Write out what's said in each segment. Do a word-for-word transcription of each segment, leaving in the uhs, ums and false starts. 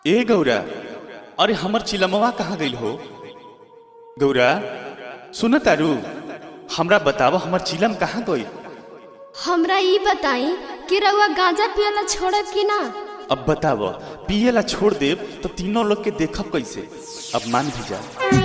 ए गौरा, अरे हमर चिलमवा कहाँ गइल हो? गौरा सुन तारू, हमरा बताव हमर चिलम कहाँ गइल? हमरा ई बताई कि रउआ गांजा पियला छोड़ब कि ना? अब बताव, पियला छोड़ देव तो तीनों लोग के देखब कैसे? अब मान भी जा।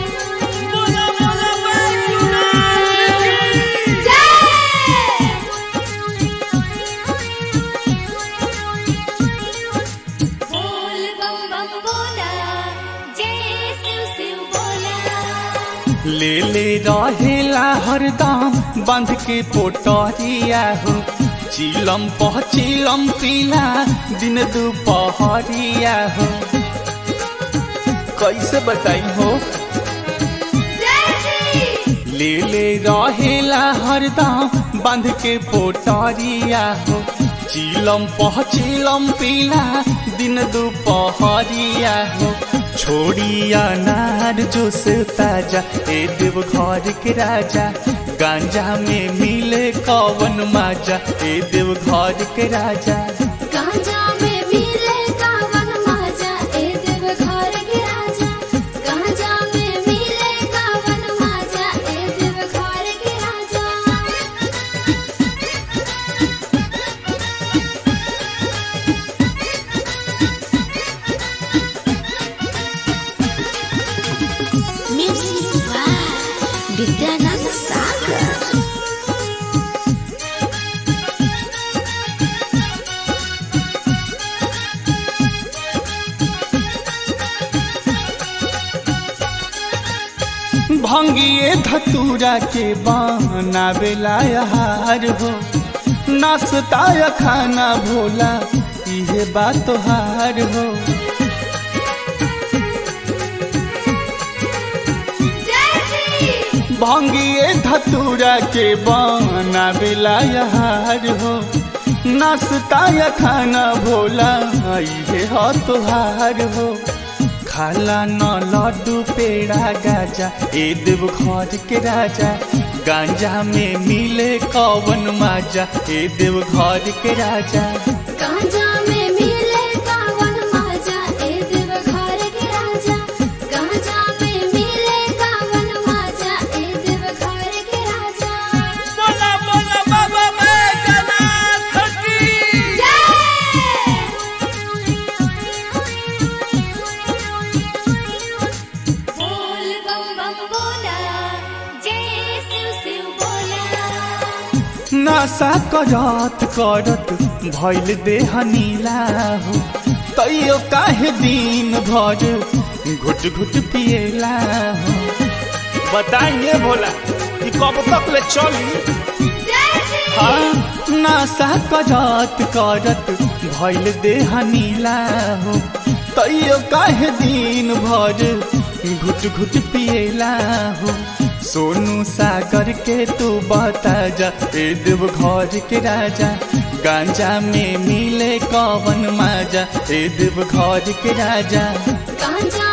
ले ले रहेला हरदम बांध के पोटरिया हो, चिलम पह चिलम पीला दिन दुपहरिया हो। कैसे बताई हो? ले ले रहेला हरदम बांध के पोटरिया हो, चिलम पह चिलम पीला दिन दुपहरिया हो। छोड़िया नार जो से ताजा ए देव घर के राजा, गांजा में मिले कवन माजा ए देव घर के राजा। गांजा में मिले कवन माजा ए देव घर के राजा, गांजा में मिले कवन माजा ए देव घर के राजा। विद्यानंद सागर भंगिए धतूरा के बनावेला हार हो, नाश्ता खाना भोला इहे बात हार हो। भंगिए धतूरा के बनावेला हार हो, नाश्ता खाना भोला इहे हो तोहार हो। खाला न लड्डू पेड़ा गाजा ए देव घर के राजा, गांजा में मिले कवन माजा ए देव घर के राजा। गांजा में मिले कवन माजा ए देव घर के राजा, गांजा में मिले कवन माजा ए देव घर के राजा। बोला बोला बाबा बैजनाथ की बोल बम बम बोला, जय शिव शिव बोला। नशा करत करत भइल देह नीला हो, तैयो काहे दिन भर घुट घुट पिएला हो। बताइए भोला कि कब तक ले चली? हाँ, नशा करत करत भइल देह नीला हो, तैयो काहे दिन भर घुट घुट पिएला हो। सोनू सागर के तू बता जा ए देव घर के राजा, गांजा में मिले कवन माजा ए देव घर के राजा। गांजा